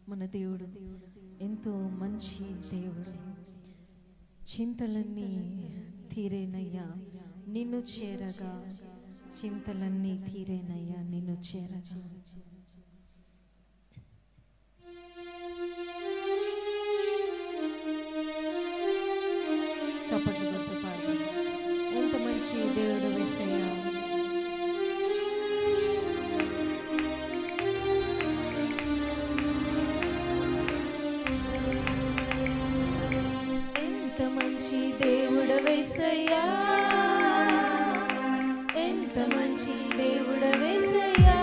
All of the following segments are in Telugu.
మన దేవుడు ఎంతో మంచి దేవుడు. చింతలన్నీ తీరేనయ్యా నిన్ను చేరగా, చింతలన్నీ తీరేనయ్యా నిన్ను చేరగా. చప్పట్లు కొడుతూ పాడదాం. ఎంత మంచి దేవుడు యేసయ్యా. ఎంత మంచి దేవుడు యేసయ్యా, ఎంత మంచి దేవుడు యేసయ్యా.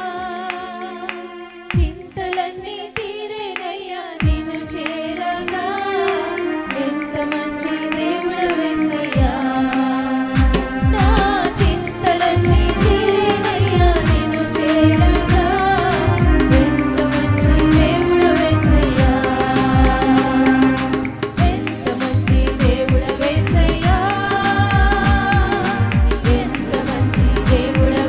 చింతలన్నీ తీరేనయ్యా నిన్ను చేరగా, ఎంత మంచి దేవుడు యేసయ్యా. నా చింతలన్నీ తీరేనయ్యా నిన్ను చేరగా, ఎంత మంచి దేవుడు యేసయ్యా. ఎంత మంచి దేవుడు యేసయ్యా, ఎంత మంచి దేవుడు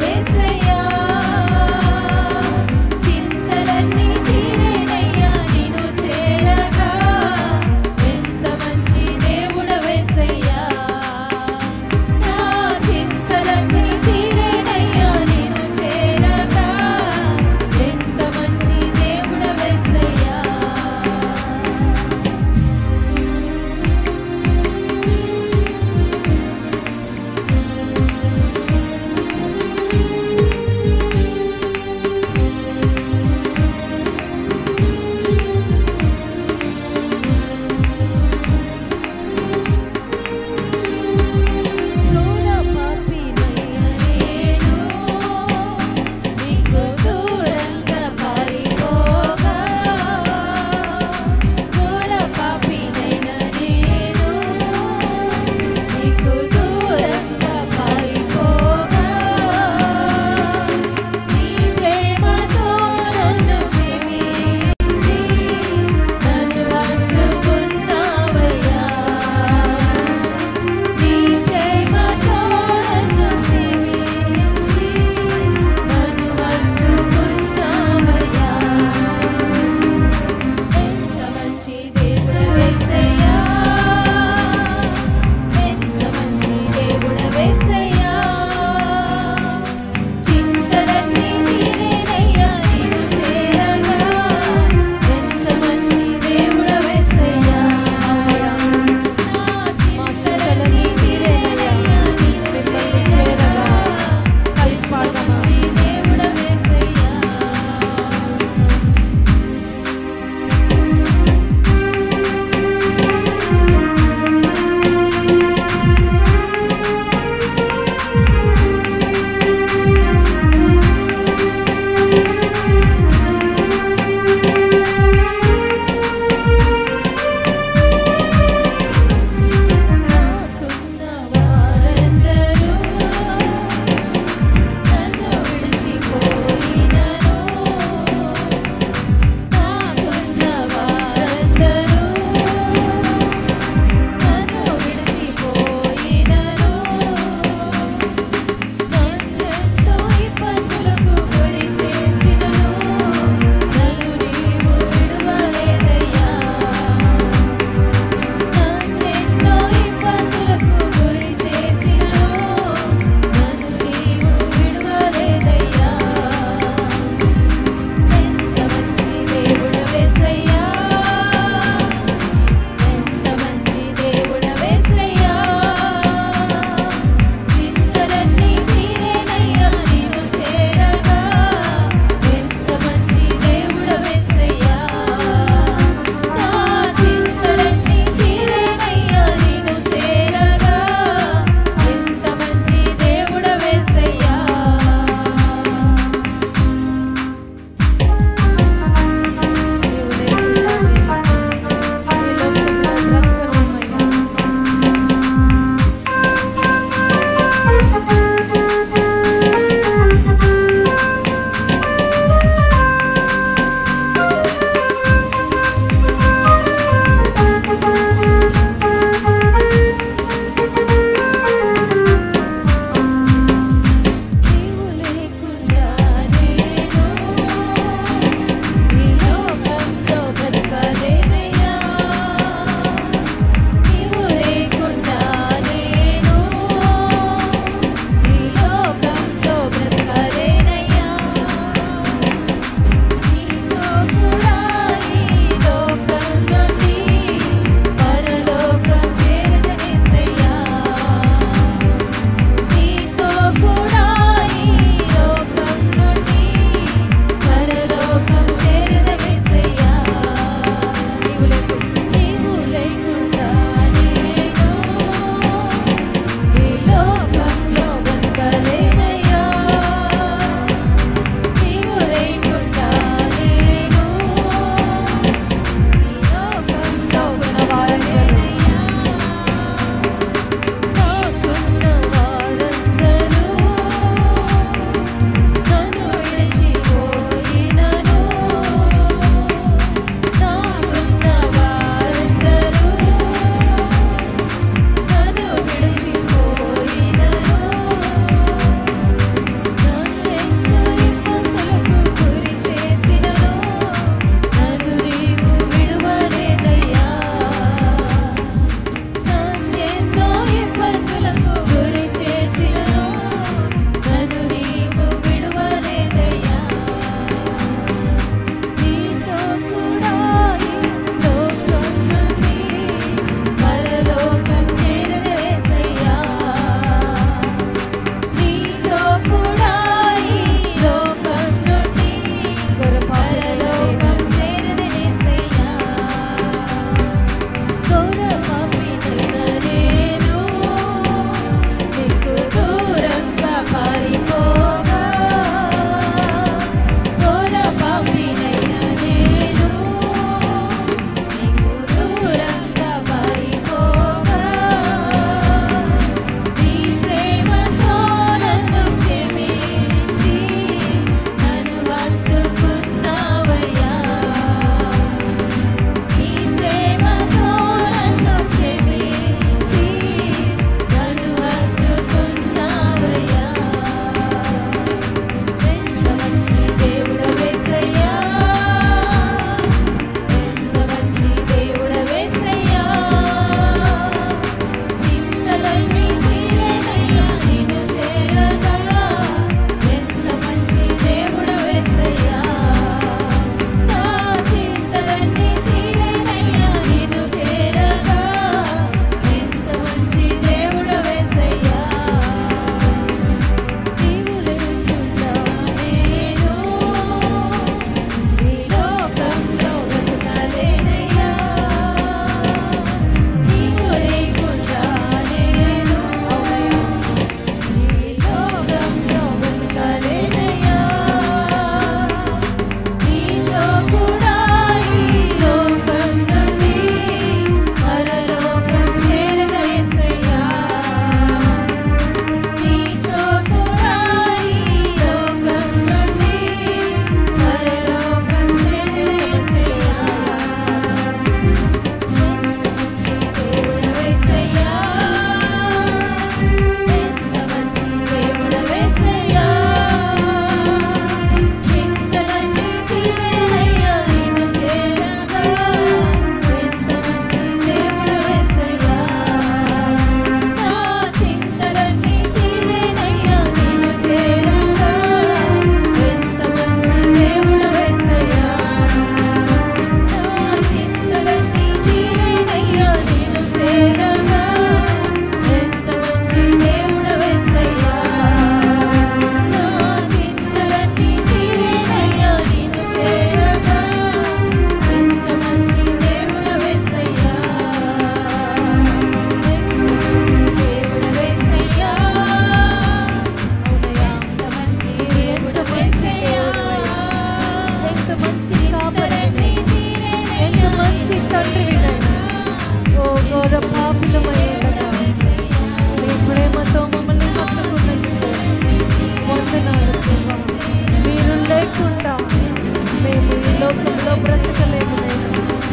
తండ్రి వినైనా ఓ ఘోర పాపులమై ఉండగా మీ ప్రేమతో మమ్మల్ని హత్తుకున్నందుకు వందనాలు ప్రభా. మీరు లేకుండా మేము ఈ లోకంలో బ్రతకలేము నైనా.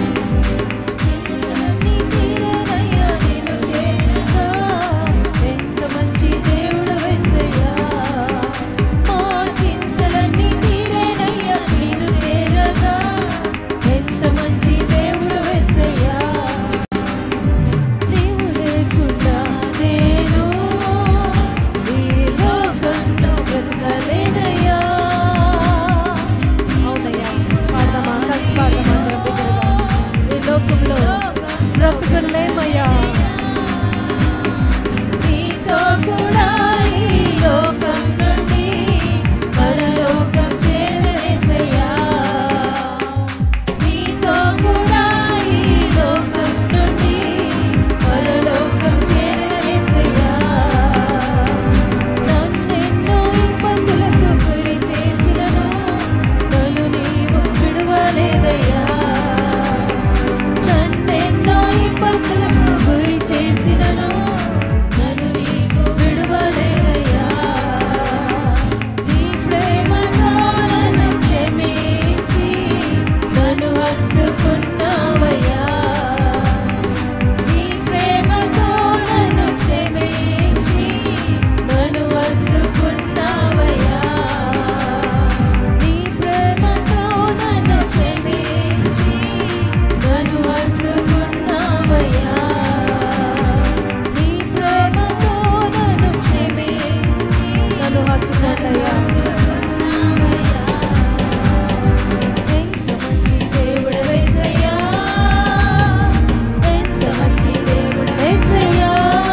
ఎంత మంచి దేవుడు యేసయ్యా, మా చింతలన్నీ తీరేనయ్యా నిన్ను చేరగా. ఎంత మంచి దేవుడు యేసయ్యా, నీవు లేకుండా నేను ఈ లోకంలో బ్రతకలేనయ్యా. అవునయ్యా, పాడదామా? కలిసి పాడదామా అందరం బిడ్డలుగా? ఈ లోకంలో బ్రతకలేమయ్యా. నీతో కూడా ఈ లోకం నుండి పరలోకం చేరేసయ్యా. నీతో కూడా ఈ లోకం నుండి పరలోకం చేరేసయ్యా. నన్నెన్నో ఇబ్బందులకు గురి చేసినను నన్ను నీవు విడువలేదయ్యా. నన్నెన్నో ఇబ్బందులకు గురి చేసినను నన్ను నీవు విడువలేదయ్యా. నీ ప్రేమతో నన్ను క్షమించి నన్ను హత్తుకున్నావయ్యా. నీ ప్రేమతో నన్ను క్షమించి నన్ను హత్తుకున్నావయ్యా. నీ ప్రేమతో నన్ను క్షమించి నన్ను హత్తుకున్నావయ్యా. నీ ప్రేమతో నన్ను క్షమించి నన్ను హత్తుకున్నావయ్యా. ఎంత మంచి దేవుడు యేసయ్యా, ఎంత మంచి దేవుడు యేసయ్యా.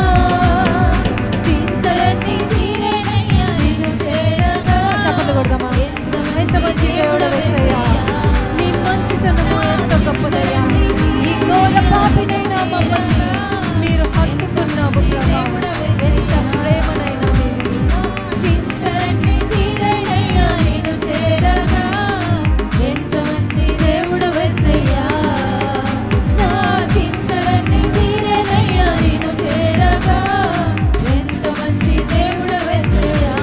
చింతలన్నీ తీరేనయ్యా నిన్ను చేరగా. చప్పట్లు కొడదామా? ఎంత మంచి దేవుడు యేసయ్యా, నీ మంచితనము ఎంత గొప్పదయ్యా. ఈ ఘోర పాపినైనా మమ్మల్ని మీరు హత్తుకున్నావు ప్రభా. ఎంత ప్రేమనైనా మీరు. చింతలన్నీ తీరేనయ్యా నిన్ను చేరగా. ఎంత మంచి దేవుడు యేసయ్యా, నా చింతలన్నీ తీరేనయ్యా నిన్ను చేరగా. ఎంత మంచి దేవుడు యేసయ్యా.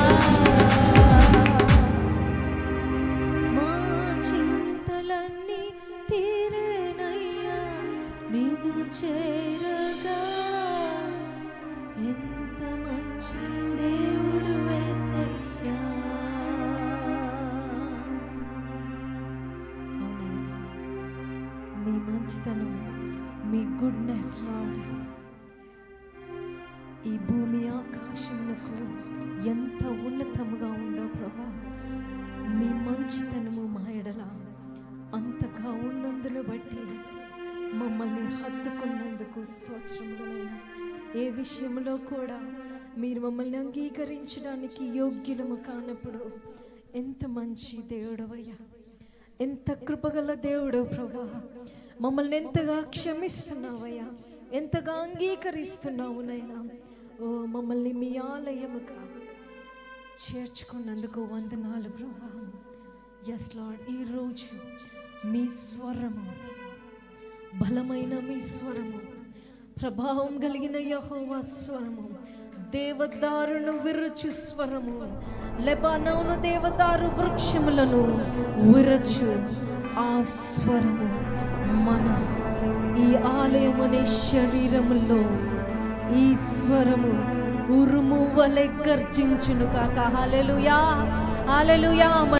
మా చింతలన్నీ తీరేనయ్యా నిన్ను చేరగా. ఎంత మంచి దేవుడు యేసయ్యా. అవునయ్యా, మీ మంచితనం, మీ గుడ్నెస్ లార్డ్ ఈ భూమి ఆకాశములకు ఎంత ఉన్నతముగా ఉందో ప్రభా. మీ మంచితనము మా ఎడల అంతగా ఉన్నందును బట్టి మమ్మల్ని హత్తుకున్నందుకు స్తోత్రములైనా. ఏ విషయంలో కూడా మీరు మమ్మల్ని అంగీకరించడానికి యోగ్యులము కానప్పుడు ఎంత మంచి దేవుడవయ్యా, ఎంత కృపగల దేవుడు ప్రభా. మమ్మల్ని ఎంతగా క్షమిస్తున్నావయ్యా, ఎంతగా అంగీకరిస్తున్నావు నైనా. ఓ మమ్మల్ని మీ ఆలయముగా చేర్చుకున్నందుకు వందనాలు ప్రభా. ఎస్ లార్డ్, ఈరోజు మీ స్వరము, బలమైన మీ స్వరము, ప్రభావం కలిగిన యెహోవా స్వరము, దేవదారును విరుచు స్వరము, లెబానోను దేవదారు వృక్షములను విరచు ఆ స్వరము మన ఈ ఆలయమనే శరీరములో ఈ స్వరము ఉరుము వలె గర్జించును కాక. హల్లెలూయా, హల్లెలూయా.